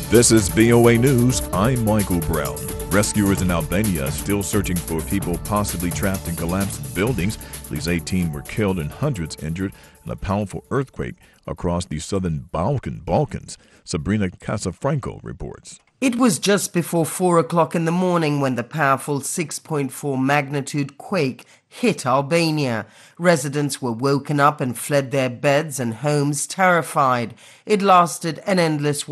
This is VOA News. I'm Michael Brown. Rescuers in Albania are still searching for people possibly trapped in collapsed buildings. At least 18 were killed and hundreds injured in a powerful earthquake across the southern Balkans. Sabrina Casafranco reports. It was just before 4 o'clock in the morning when the powerful 6.4 magnitude quake hit Albania. Residents were woken up and fled their beds and homes terrified. It lasted an endless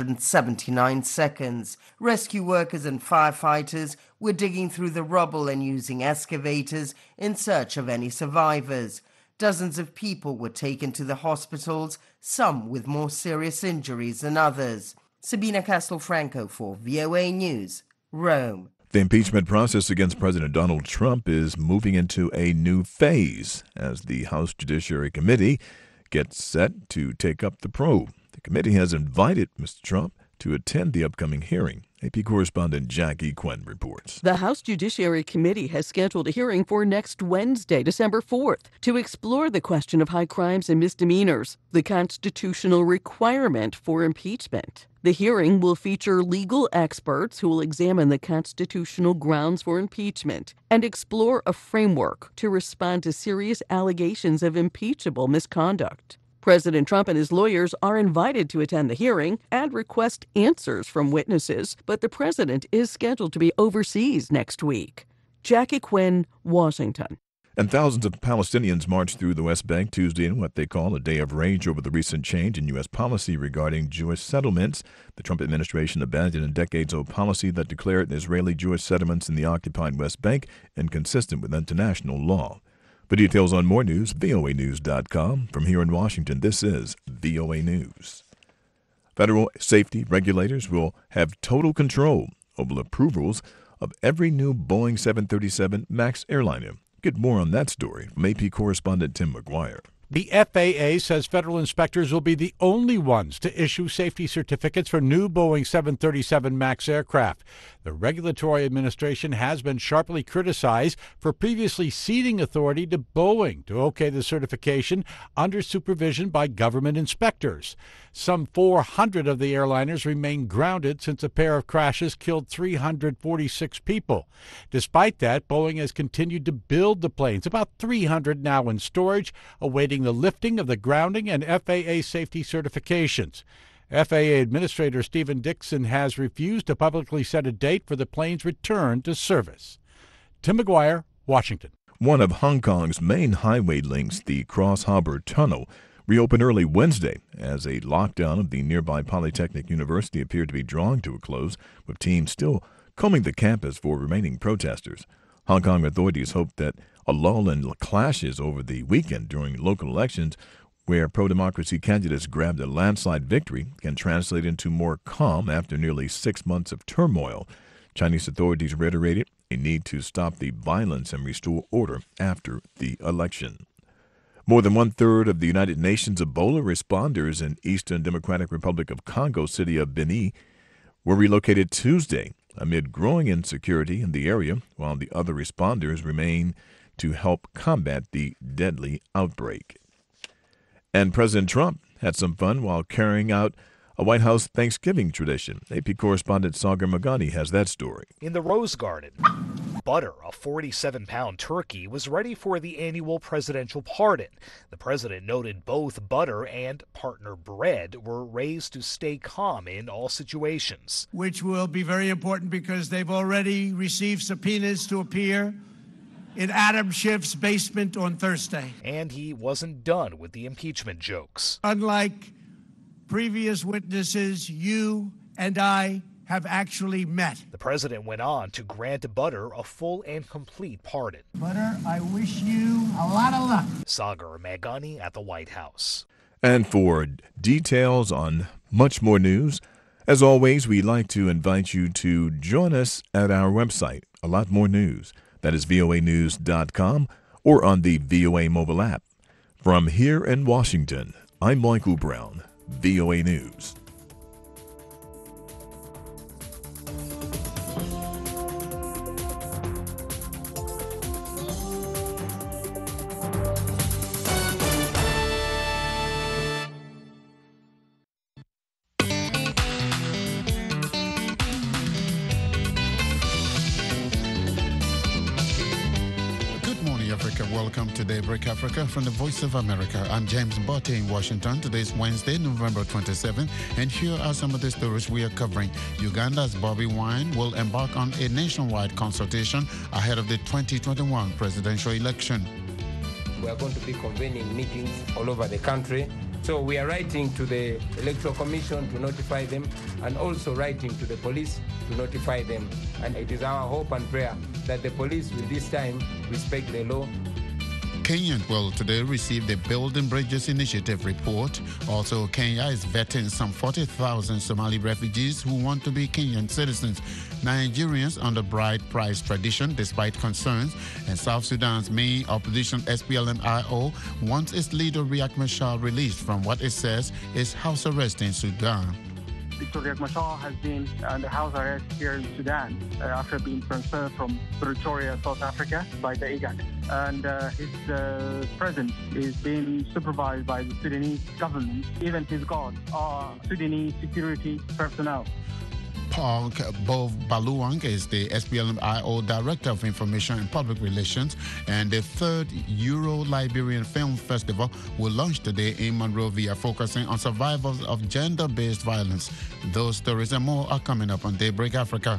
179 seconds. Rescue workers and firefighters were digging through the rubble and using excavators in search of any survivors. Dozens of people were taken to the hospitals, some with more serious injuries than others. Sabina Castelfranco for VOA News, Rome. The impeachment process against President Donald Trump is moving into a new phase as the House Judiciary Committee gets set to take up the probe. The committee has invited Mr. Trump to attend the upcoming hearing. AP correspondent Jackie Quinn reports. The House Judiciary Committee has scheduled a hearing for next Wednesday, December 4th, to explore the question of high crimes and misdemeanors, the constitutional requirement for impeachment. The hearing will feature legal experts who will examine the constitutional grounds for impeachment and explore a framework to respond to serious allegations of impeachable misconduct. President Trump and his lawyers are invited to attend the hearing and request answers from witnesses, but the president is scheduled to be overseas next week. Jackie Quinn, Washington. And thousands of Palestinians marched through the West Bank Tuesday in what they call a day of rage over the recent change in U.S. policy regarding Jewish settlements. The Trump administration abandoned a decades-old policy that declared Israeli Jewish settlements in the occupied West Bank inconsistent with international law. For details on more news, voanews.com. From here in Washington, this is VOA News. Federal safety regulators will have total control over approvals of every new Boeing 737 MAX airliner. Get more on that story from AP correspondent Tim McGuire. The FAA says federal inspectors will be the only ones to issue safety certificates for new Boeing 737 MAX aircraft. The regulatory administration has been sharply criticized for previously ceding authority to Boeing to okay the certification under supervision by government inspectors. Some 400 of the airliners remain grounded since a pair of crashes killed 346 people. Despite that, Boeing has continued to build the planes, about 300 now in storage, awaiting the lifting of the grounding and FAA safety certifications. FAA Administrator Stephen Dixon has refused to publicly set a date for the plane's return to service. Tim McGuire, Washington. One of Hong Kong's main highway links, the Cross Harbour Tunnel, reopened early Wednesday as a lockdown of the nearby Polytechnic University appeared to be drawing to a close, with teams still combing the campus for remaining protesters. Hong Kong authorities hope that a lull in clashes over the weekend during local elections, where pro-democracy candidates grabbed a landslide victory, can translate into more calm after nearly 6 months of turmoil. Chinese authorities reiterated a need to stop the violence and restore order after the election. More than one-third of the United Nations Ebola responders in Eastern Democratic Republic of Congo city of Beni were relocated Tuesday amid growing insecurity in the area, while the other responders remain to help combat the deadly outbreak. And President Trump had some fun while carrying out a White House Thanksgiving tradition. AP correspondent Sagar Magani has that story. In the Rose Garden, Butter, a 47-pound turkey, was ready for the annual presidential pardon. The president noted both Butter and partner Bread were raised to stay calm in all situations. Which will be very important because they've already received subpoenas to appear in Adam Schiff's basement on Thursday. And he wasn't done with the impeachment jokes. Unlike previous witnesses, you and I have actually met. The president went on to grant Butter a full and complete pardon. Butter, I wish you a lot of luck. Sagar Magani at the White House. And for details on much more news, as always, we'd like to invite you to join us at our website, A Lot More News. That is voanews.com or on the VOA mobile app. From here in Washington, I'm Michael Brown, VOA News. welcome to Daybreak Africa from the Voice of America. I'm James Mbote in Washington. Today is Wednesday, November 27, and here are some of the stories we are covering. Uganda's Bobi Wine will embark on a nationwide consultation ahead of the 2021 presidential election. We are going to be convening meetings all over the country. So we are writing to the Electoral Commission to notify them, and also writing to the police to notify them. And it is our hope and prayer that the police will this time respect the law. Kenya will today receive the Building Bridges Initiative report. Also, Kenya is vetting some 40,000 Somali refugees who want to be Kenyan citizens. Nigerians under bride price tradition despite concerns. And South Sudan's main opposition SPLM-IO wants its leader Riek Machar released from what it says is house arrest in Sudan. Riek Machar has been under house arrest here in Sudan after being transferred from Pretoria, South Africa by the IGAD. And his presence is being supervised by the Sudanese government. Even his guards are Sudanese security personnel. Paul Bov Baluang is the SPLM-IO Director of Information and Public Relations, and the third Euro-Liberian Film Festival will launch today in Monrovia, focusing on survivors of gender-based violence. Those stories and more are coming up on Daybreak Africa.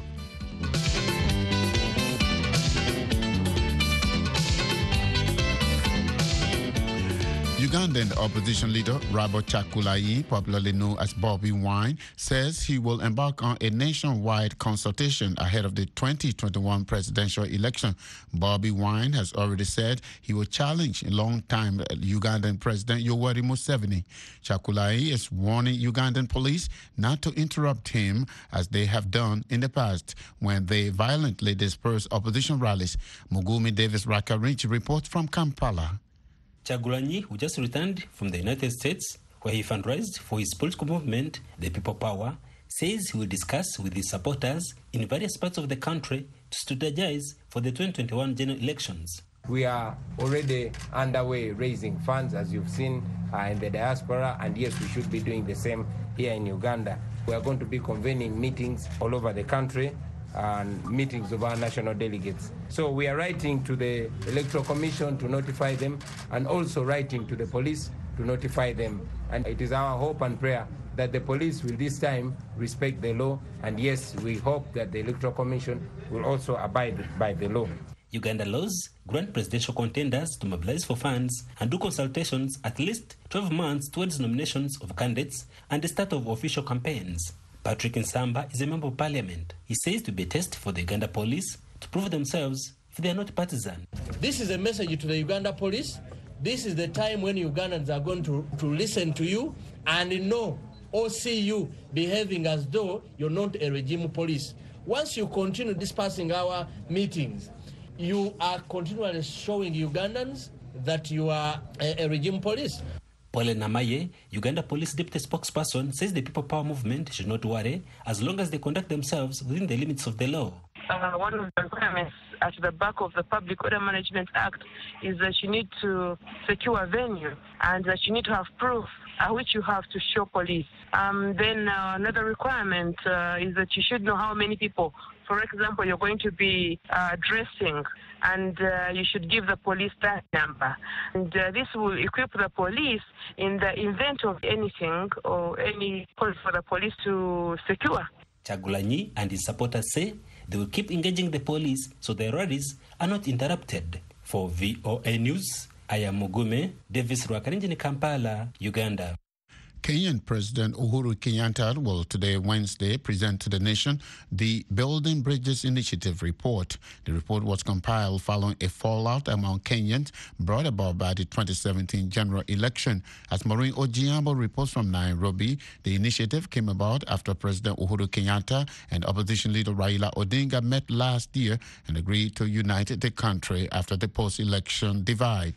Ugandan opposition leader Robert Kyagulanyi, popularly known as Bobi Wine, says he will embark on a nationwide consultation ahead of the 2021 presidential election. Bobi Wine has already said he will challenge long-time Ugandan President Yoweri Museveni. Kyagulanyi is warning Ugandan police not to interrupt him as they have done in the past when they violently disperse opposition rallies. Mugumi Davis Rakarinchi reports from Kampala. Kyagulanyi, who just returned from the United States, where he fundraised for his political movement, the People Power, says he will discuss with his supporters in various parts of the country to strategize for the 2021 general elections. We are already underway raising funds, as you've seen, in the diaspora, and yes, we should be doing the same here in Uganda. We are going to be convening meetings all over the country and meetings of our national delegates. So we are writing to the Electoral Commission to notify them, and also writing to the police to notify them. And it is our hope and prayer that the police will this time respect the law, and yes, we hope that the Electoral Commission will also abide by the law. Uganda laws grant presidential contenders to mobilize for funds and do consultations at least 12 months towards nominations of candidates and the start of official campaigns. Patrick Nsamba is a member of parliament. He says to be a test for the Uganda police to prove themselves if they are not partisan. This is a message to the Uganda police. This is the time when Ugandans are going to listen to you and know or see you behaving as though you're not a regime police. Once you continue dispersing our meetings, you are continually showing Ugandans that you are a regime police. Paul Namaye, Uganda Police Deputy Spokesperson, says the People Power movement should not worry as long as they conduct themselves within the limits of the law. One of the requirements at the back of the Public Order Management Act is that you need to secure a venue and that you need to have proof which you have to show police. Then another requirement is that you should know how many people, for example, you're going to be dressing, and you should give the police that number. And this will equip the police in the event of anything or any call for the police to secure. Kyagulanyi and his supporters say they will keep engaging the police so their rallies are not interrupted. For VOA News, I am Mugume Davis Rwakarinjini, Kampala, Uganda. Kenyan President Uhuru Kenyatta will today, Wednesday, present to the nation the Building Bridges Initiative report. The report was compiled following a fallout among Kenyans brought about by the 2017 general election. As Maureen Ojiambo reports from Nairobi, the initiative came about after President Uhuru Kenyatta and opposition leader Raila Odinga met last year and agreed to unite the country after the post-election divide.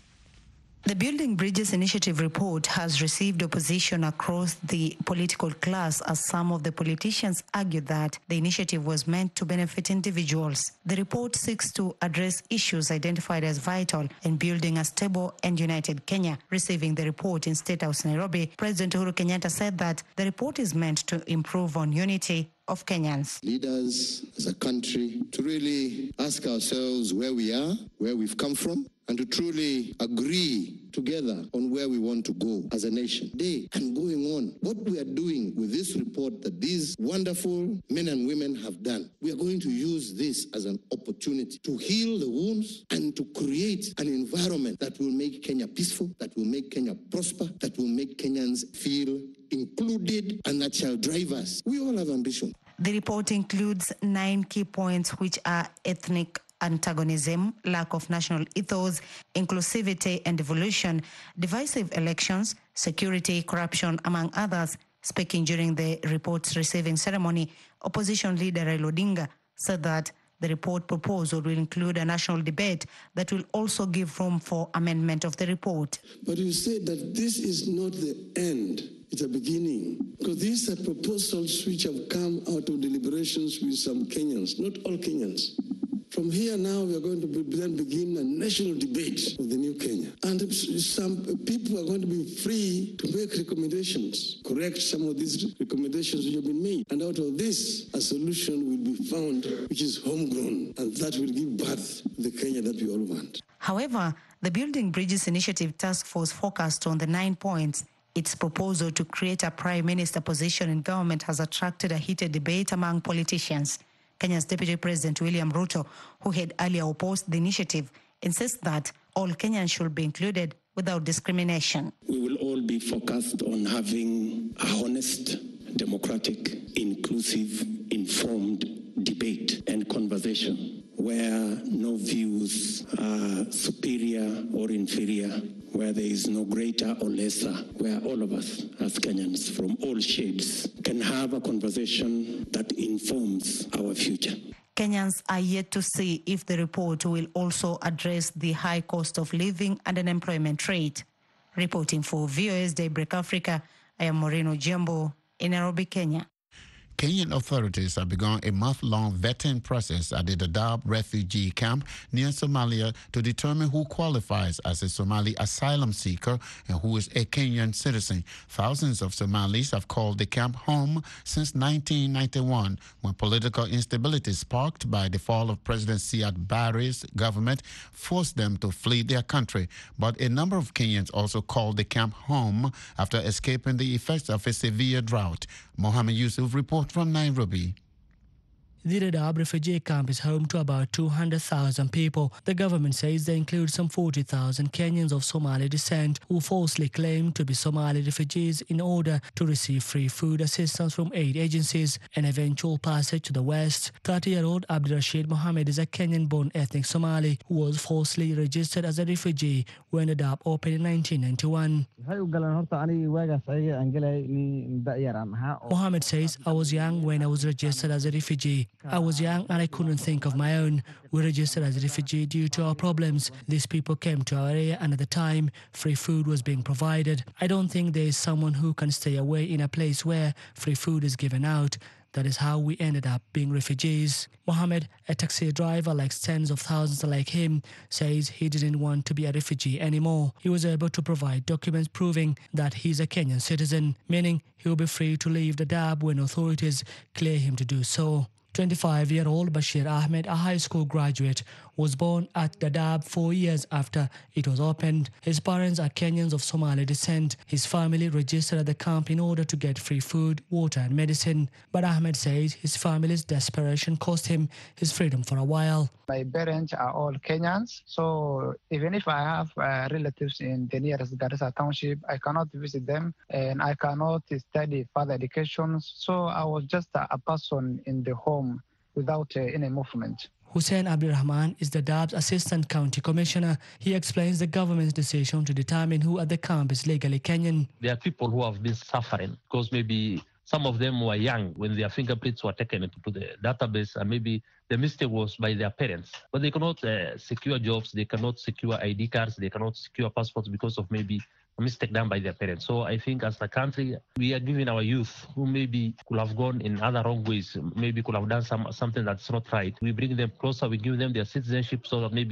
The Building Bridges Initiative report has received opposition across the political class as some of the politicians argue that the initiative was meant to benefit individuals. The report seeks to address issues identified as vital in building a stable and united Kenya. Receiving the report in State House, Nairobi, President Uhuru Kenyatta said that the report is meant to improve on unity of Kenyans. Leaders as a country to really ask ourselves where we are, where we've come from, and to truly agree together on where we want to go as a nation. Day and going on, what we are doing with this report that these wonderful men and women have done, we are going to use this as an opportunity to heal the wounds and to create an environment that will make Kenya peaceful, that will make Kenya prosper, that will make Kenyans feel included, and that shall drive us. We all have ambition. The report includes 9 key points, which are ethnic antagonism, lack of national ethos, inclusivity and devolution, divisive elections, security, corruption, among others. Speaking during the report's receiving ceremony, opposition leader Raila Odinga said that the report proposal will include a national debate that will also give room for amendment of the report. But you said that this is not the end. It's a beginning, because these are proposals which have come out of deliberations with some Kenyans, not all Kenyans. From here now, we are going to then begin a national debate of the new Kenya. And some people are going to be free to make recommendations, correct some of these recommendations which have been made. And out of this, a solution will be found which is homegrown, and that will give birth to the Kenya that we all want. However, the Building Bridges Initiative Task Force focused on the 9 points. Its proposal to create a prime minister position in government has attracted a heated debate among politicians. Kenya's Deputy President William Ruto, who had earlier opposed the initiative, insists that all Kenyans should be included without discrimination. We will all be focused on having a honest, democratic, inclusive, informed debate and conversation where no views are superior or inferior, where there is no greater or lesser, where all of us as Kenyans from all shades can have a conversation that informs our future. Kenyans are yet to see if the report will also address the high cost of living and unemployment rate. Reporting for VOS Daybreak Africa, I am Moreno Jembo in Nairobi, Kenya. Kenyan authorities have begun a month-long vetting process at the Dadaab refugee camp near Somalia to determine who qualifies as a Somali asylum seeker and who is a Kenyan citizen. Thousands of Somalis have called the camp home since 1991, when political instability sparked by the fall of President Siad Barre's government forced them to flee their country. But a number of Kenyans also called the camp home after escaping the effects of a severe drought. Mohammed Yusuf reports from Nairobi. The Dadaab refugee camp is home to about 200,000 people. The government says they include some 40,000 Kenyans of Somali descent who falsely claim to be Somali refugees in order to receive free food assistance from aid agencies and eventual passage to the West. 30-year-old Abdirashid Mohammed is a Kenyan-born ethnic Somali who was falsely registered as a refugee when Dadaab opened in 1991. Mohammed says, I was young when I was registered as a refugee. I was young and I couldn't think of my own. We registered as a refugee due to our problems. These people came to our area and at the time, free food was being provided. I don't think there is someone who can stay away in a place where free food is given out. That is how we ended up being refugees. Mohammed, a taxi driver like tens of thousands like him, says he didn't want to be a refugee anymore. He was able to provide documents proving that he's a Kenyan citizen, meaning he will be free to leave Dadaab when authorities clear him to do so. 25-year-old Bashir Ahmed, a high school graduate, was born at Dadaab 4 years after it was opened. His parents are Kenyans of Somali descent. His family registered at the camp in order to get free food, water and medicine. But Ahmed says his family's desperation cost him his freedom for a while. My parents are all Kenyans, so even if I have relatives in the nearest Garissa township, I cannot visit them and I cannot study further education. So I was just a person in the home without any movement. Hussein Abdurrahman is Dadaab's Assistant County Commissioner. He explains the government's decision to determine who at the camp is legally Kenyan. There are people who have been suffering because maybe some of them were young when their fingerprints were taken into the database, and maybe the mistake was by their parents. But they cannot secure jobs, they cannot secure ID cards, they cannot secure passports because of maybe a mistake done by their parents. So I think as a country, we are giving our youth who maybe could have gone in other wrong ways, maybe could have done something that's not right. We bring them closer, we give them their citizenship so that maybe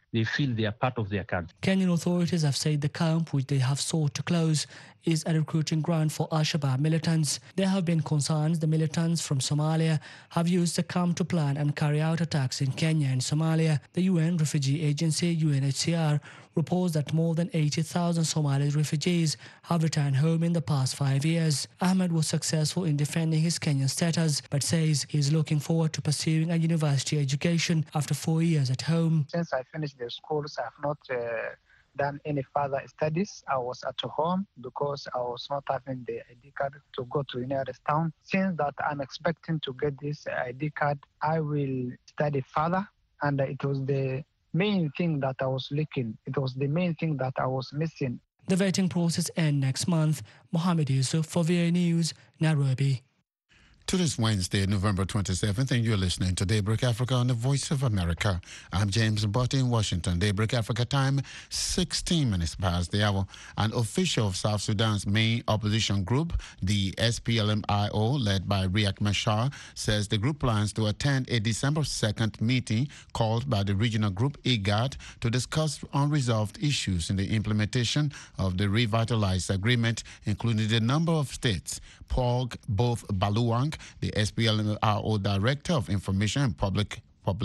they feel they are part of their country. Kenyan authorities have said the camp, which they have sought to close, is a recruiting ground for Al-Shabaab militants. There have been concerns the militants from Somalia have used the camp to plan and carry out attacks in Kenya and Somalia. The UN Refugee Agency, UNHCR, reports that more than 80,000 Somali refugees have returned home in the past 5 years. Ahmed was successful in defending his Kenyan status, but says he is looking forward to pursuing a university education after 4 years at home. Since I finished the schools, I have not done any further studies. I was at home because I was not having the ID card to go to nearest town. Since that I'm expecting to get this ID card, I will study further, and it was the main thing that I was looking. It was the main thing that I was missing. The vetting process ends next month. Mohammed Yusuf for VOA News, Nairobi. To this Wednesday, November 27th, and you're listening to Daybreak Africa on the Voice of America. I'm James Botte in Washington. Daybreak Africa time, 16 minutes past the hour. An official of South Sudan's main opposition group, the SPLM-IO, led by Riek Machar, says the group plans to attend a December 2nd meeting called by the regional group IGAD to discuss unresolved issues in the implementation of the revitalized agreement, including the number of states. Paul Both Baluang, the SPLM-IO Director of Information and Public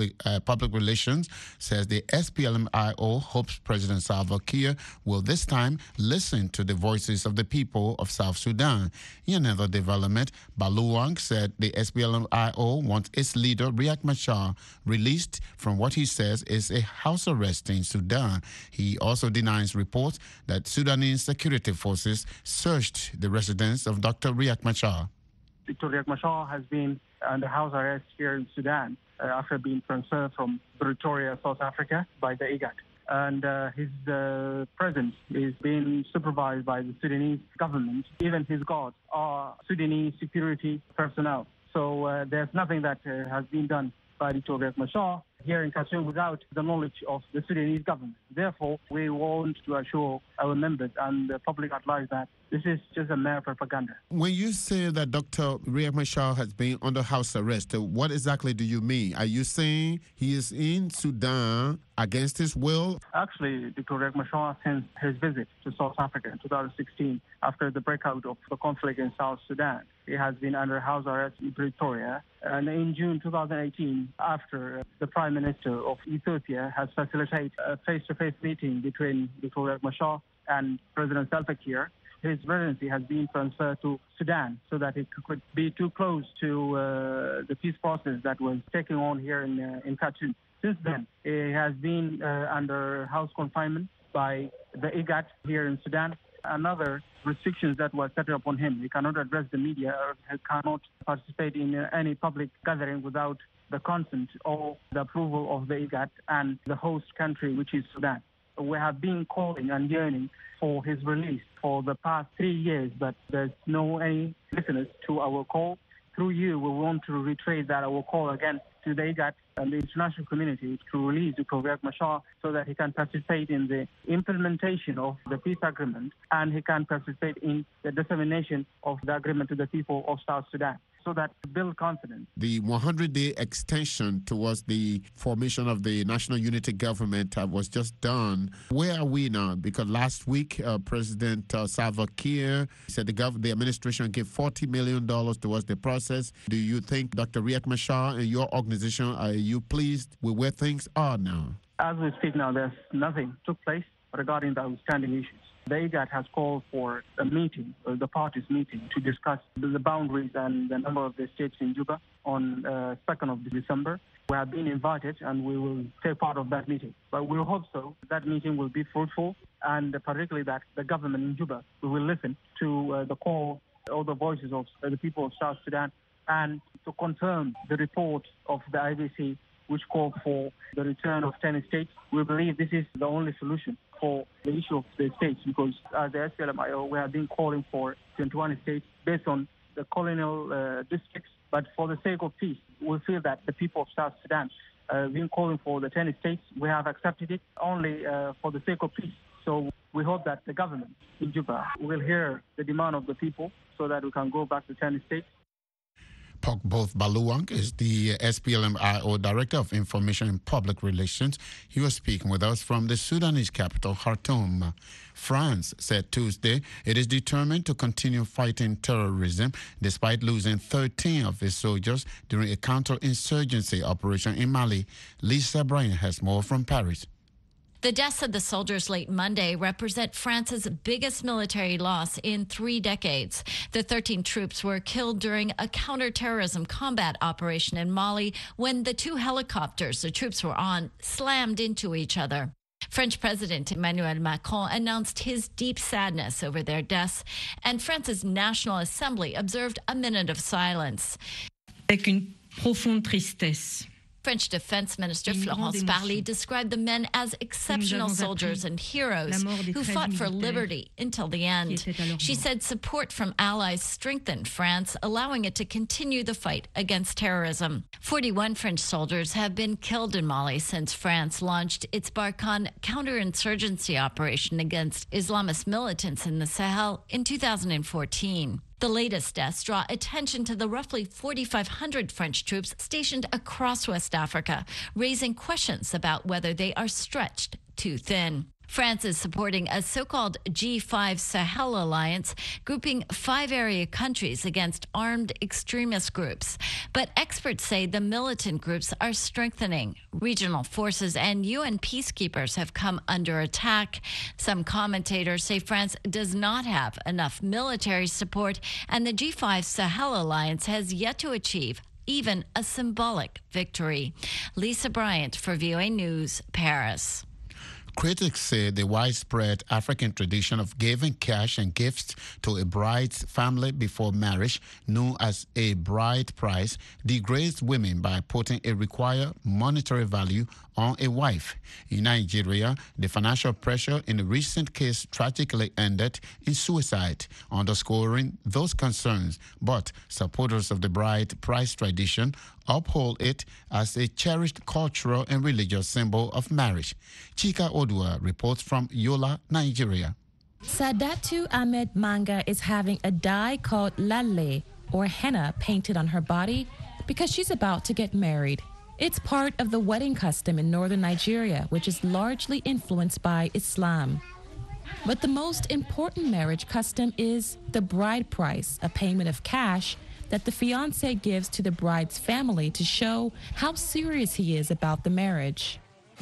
Relations, says the SPLM-IO hopes President Salva Kiir will this time listen to the voices of the people of South Sudan. In another development, Baluang said the SPLM-IO wants its leader, Riek Machar, released from what he says is a house arrest in Sudan. He also denies reports that Sudanese security forces searched the residence of Dr. Riek Machar. Dr. Riek Machar has been under house arrest here in Sudan after being transferred from Pretoria, South Africa by the IGAD. And his presence is being supervised by the Sudanese government. Even his guards are Sudanese security personnel. So there's nothing that has been done by Dr. Riek Machar here in Khartoum without the knowledge of the Sudanese government. Therefore, we want to assure our members and the public at large that this is just a mere propaganda. When you say that Dr. Riek Machar has been under house arrest, what exactly do you mean? Are you saying he is in Sudan against his will? Actually, Dr. Riek Machar, since his visit to South Africa in 2016, after the breakout of the conflict in South Sudan, he has been under house arrest in Pretoria. And in June 2018, after the Prime Minister of Ethiopia has facilitated a face-to-face meeting between Dr. Riek Machar and President Salva Kiir, his residency has been transferred to Sudan so that it could be too close to the peace process that was taking on here in Khartoum. Since then, he has been under house confinement by the IGAD here in Sudan. Another restrictions that were set upon him. He cannot address the media or he cannot participate in any public gathering without the consent or the approval of the IGAD and the host country, which is Sudan. We have been calling and yearning for his release for the past 3 years, but there's no any listeners to our call. Through you, we want to reiterate that our call again to the IGAD and the international community to release Dr. Riek Machar so that he can participate in the implementation of the peace agreement and he can participate in the dissemination of the agreement to the people of South Sudan, so that to build confidence. The 100-day extension towards the formation of the National Unity Government was just done. Where are we now? Because last week, President Salva Kiir said the administration gave $40 million towards the process. Do you think, Dr. Riek Machar and your organization, are you pleased with where things are now? As we speak now, there's nothing took place regarding the outstanding issues. The IGAD has called for a meeting, the parties meeting, to discuss the boundaries and the number of the states in Juba on 2nd of December. We have been invited and we will take part of that meeting. But we hope so that meeting will be fruitful and particularly that the government in Juba will listen to the call, all the voices of the people of South Sudan and to confirm the report of the IBC which called for the return of 10 states. We believe this is the only solution for the issue of the states because as the SPLM-IO, we have been calling for 21 states based on the colonial districts. But for the sake of peace, we feel that the people of South Sudan have been calling for the 10 states. We have accepted it only for the sake of peace. So we hope that the government in Juba will hear the demand of the people so that we can go back to 10 states. Pokboth Baluang is the SPLM-IO Director of Information and Public Relations. He was speaking with us from the Sudanese capital, Khartoum. France said Tuesday it is determined to continue fighting terrorism despite losing 13 of its soldiers during a counterinsurgency operation in Mali. Lisa Bryan has more from Paris. The deaths of the soldiers late Monday represent France's biggest military loss in 3 decades. The 13 troops were killed during a counterterrorism combat operation in Mali when the 2 helicopters the troops were on slammed into each other. French President Emmanuel Macron announced his deep sadness over their deaths, and France's National Assembly observed a minute of silence. Avec une profonde tristesse. French Defense Minister Florence Parly described the men as exceptional soldiers and heroes who fought for liberty until the end. She said support from allies strengthened France, allowing it to continue the fight against terrorism. 41 French soldiers have been killed in Mali since France launched its Barkhane counterinsurgency operation against Islamist militants in the Sahel in 2014. The latest deaths draw attention to the roughly 4,500 French troops stationed across West Africa, raising questions about whether they are stretched too thin. France is supporting a so-called G5 Sahel alliance, grouping 5 area countries against armed extremist groups. But experts say the militant groups are strengthening. Regional forces and UN peacekeepers have come under attack. Some commentators say France does not have enough military support, and the G5 Sahel alliance has yet to achieve even a symbolic victory. Lisa Bryant for VOA News, Paris. Critics say the widespread African tradition of giving cash and gifts to a bride's family before marriage, known as a bride price, degrades women by putting a required monetary value on a wife. In Nigeria, the financial pressure in a recent case tragically ended in suicide, underscoring those concerns. But supporters of the bride price tradition uphold it as a cherished cultural and religious symbol of marriage. Chika Odua reports from Yola, Nigeria. Sadatu Ahmed Manga is having a dye called lalle, or henna, painted on her body because she's about to get married. It's part of the wedding custom in northern Nigeria, which is largely influenced by Islam. But the most important marriage custom is the bride price, a payment of cash that the fiancé gives to the bride's family to show how serious he is about the marriage.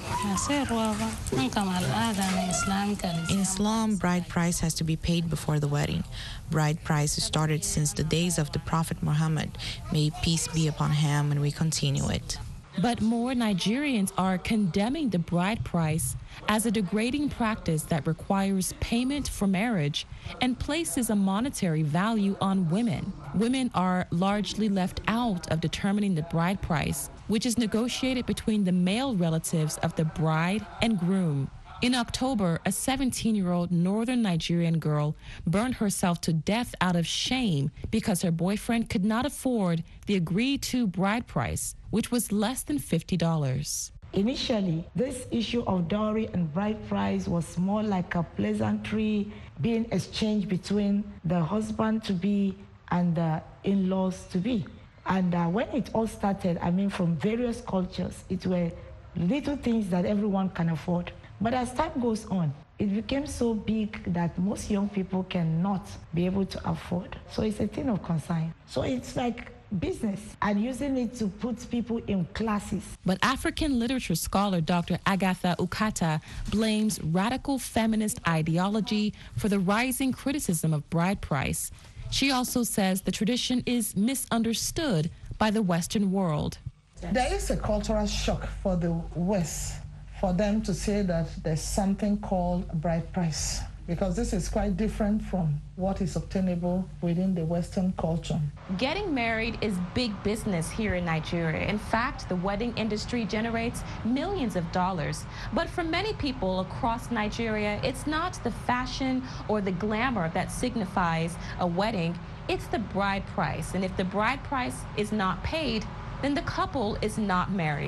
In Islam, bride price has to be paid before the wedding. Bride price started since the days of the Prophet Muhammad. May peace be upon him, and we continue it. But more Nigerians are condemning the bride price as a degrading practice that requires payment for marriage and places a monetary value on women. Women are largely left out of determining the bride price, which is negotiated between the male relatives of the bride and groom. In October, a 17-year-old northern Nigerian girl burned herself to death out of shame because her boyfriend could not afford the agreed-to bride price, which was less than $50. Initially, this issue of dowry and bride price was more like a pleasantry being exchanged between the husband-to-be and the in-laws-to-be. And when it all started, from various cultures, it were little things that everyone can afford. But as time goes on, it became so big that most young people cannot be able to afford. So it's a thing of concern. So it's like business and using it to put people in classes. But African literature scholar Dr. Agatha Ukata blames radical feminist ideology for the rising criticism of bride price. She also says the tradition is misunderstood by the Western world. There is a cultural shock for the West for them to say that there's something called bride price, because this is quite different from what is obtainable within the Western culture. Getting married is big business here in Nigeria. In fact, the wedding industry generates millions of dollars. But for many people across Nigeria, it's not the fashion or the glamour that signifies a wedding, it's the bride price. And if the bride price is not paid, then the couple is not married.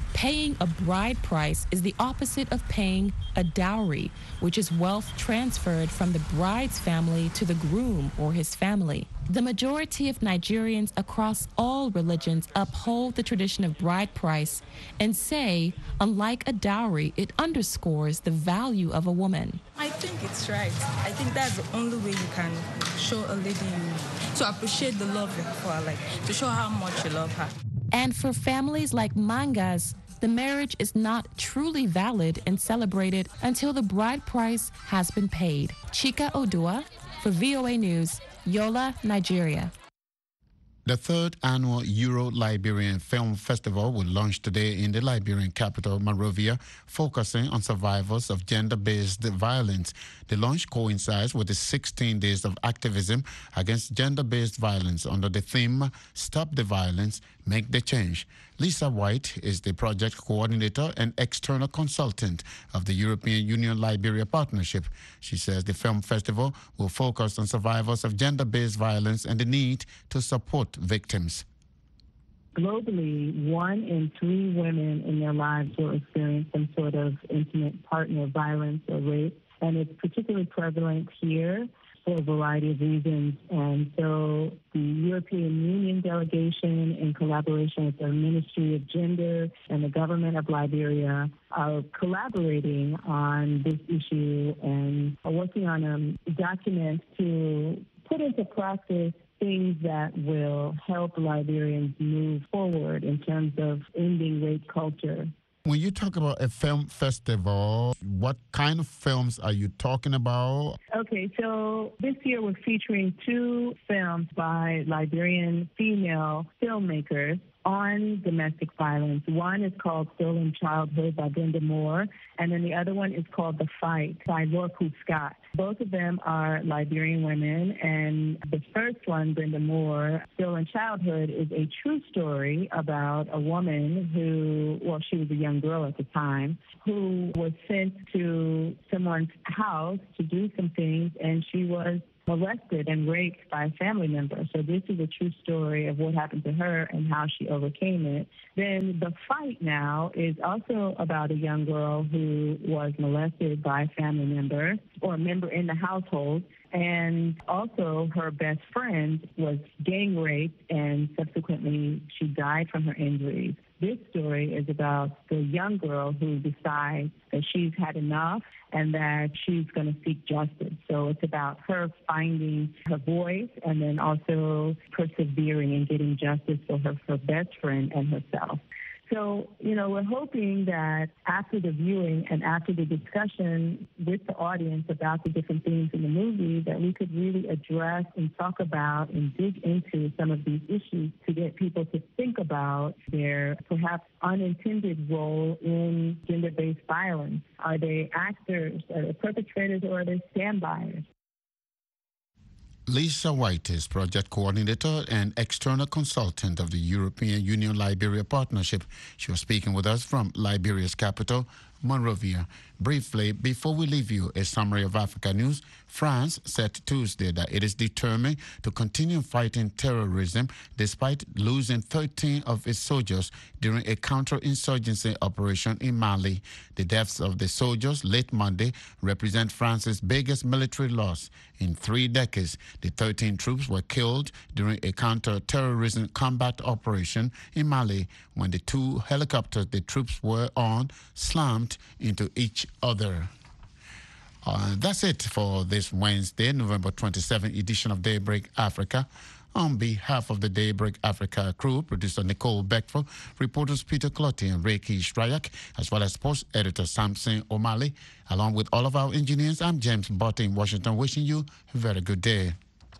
Paying a bride price is the opposite of paying a dowry, which is wealth transferred from the bride's family to the groom or his family. The majority of Nigerians across all religions uphold the tradition of bride price and say, unlike a dowry, it underscores the value of a woman. I think it's right. I think that's the only way you can show a lady to appreciate the love for her, to show how much you love her. And for families like Mangas, the marriage is not truly valid and celebrated until the bride price has been paid. Chika Odua for VOA News, Yola, Nigeria. The third annual Euro-Liberian Film Festival will launch today in the Liberian capital, Monrovia, focusing on survivors of gender-based violence. The launch coincides with the 16 days of activism against gender-based violence under the theme, Stop the Violence, Make the Change. Lisa White is the project coordinator and external consultant of the European Union-Liberia Partnership. She says the film festival will focus on survivors of gender-based violence and the need to support victims. Globally, 1 in 3 women in their lives will experience some sort of intimate partner violence or rape, and it's particularly prevalent here for a variety of reasons. And so the European Union delegation, in collaboration with the Ministry of Gender and the government of Liberia, are collaborating on this issue and are working on documents to put into practice things that will help Liberians move forward in terms of ending rape culture. When you talk about a film festival, what kind of films are you talking about? Okay, so this year we're featuring 2 films by Liberian female filmmakers on domestic violence. One is called Stolen Childhood by Brenda Moore, and then the other one is called The Fight by Lorku Scott. Both of them are Liberian women, and the first one, Brenda Moore, Stolen Childhood, is a true story about a woman who, well, she was a young girl at the time, who was sent to someone's house to do some things, and she was molested and raped by a family member. So this is a true story of what happened to her and how she overcame it. Then The Fight now is also about a young girl who was molested by a family member or a member in the household. And also her best friend was gang raped and subsequently she died from her injuries. This story is about the young girl who decides that she's had enough and that she's going to seek justice. So it's about her finding her voice and then also persevering and getting justice for her best friend and herself. So, we're hoping that after the viewing and after the discussion with the audience about the different themes in the movie, that we could really address and talk about and dig into some of these issues to get people to think about their perhaps unintended role in gender-based violence. Are they actors, are they perpetrators, or are they standbys? Lisa White is project coordinator and external consultant of the European Union-Liberia Partnership. She was speaking with us from Liberia's capital, Monrovia. Briefly, before we leave you, a summary of Africa news. France said Tuesday that it is determined to continue fighting terrorism despite losing 13 of its soldiers during a counterinsurgency operation in Mali. The deaths of the soldiers late Monday represent France's biggest military loss in 3 decades. The 13 troops were killed during a counter-terrorism combat operation in Mali when the 2 helicopters the troops were on slammed into each other. That's it for this Wednesday, November 27th edition of Daybreak Africa. On behalf of the Daybreak Africa crew, producer Nicole Beckford, reporters Peter Clotti and Reiki Shrayak, as well as sports editor Samson O'Malley, along with all of our engineers, I'm James Botte in Washington, wishing you a very good day.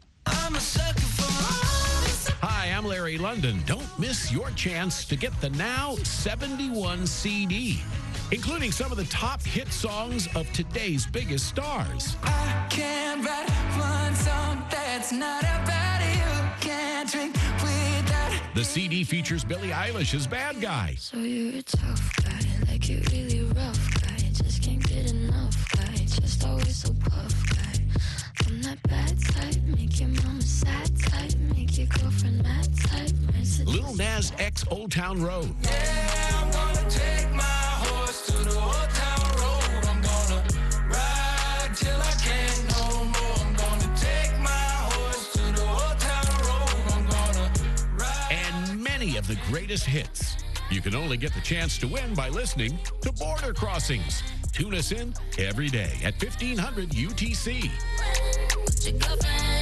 Hi, I'm Larry London. Don't miss your chance to get the Now 71 CD, including some of the top hit songs of today's biggest stars. I can't write one song that's not about you. Can't drink without. The CD features Billie Eilish's Bad Guy. So you're a tough guy, like you're really rough guy. Just can't get enough guy, just always so puff guy. I'm that bad type, make your mama sad type, make your girlfriend mad type. Lil Nas X Old Town Road. Yeah, gonna take my horse to the old town road. I'm gonna ride till I can't no more. I'm gonna take my horse to the old town road. I'm gonna ride. And many of the greatest hits you can only get the chance to win by listening to Border Crossings. Tune us in every day at 1500 UTC.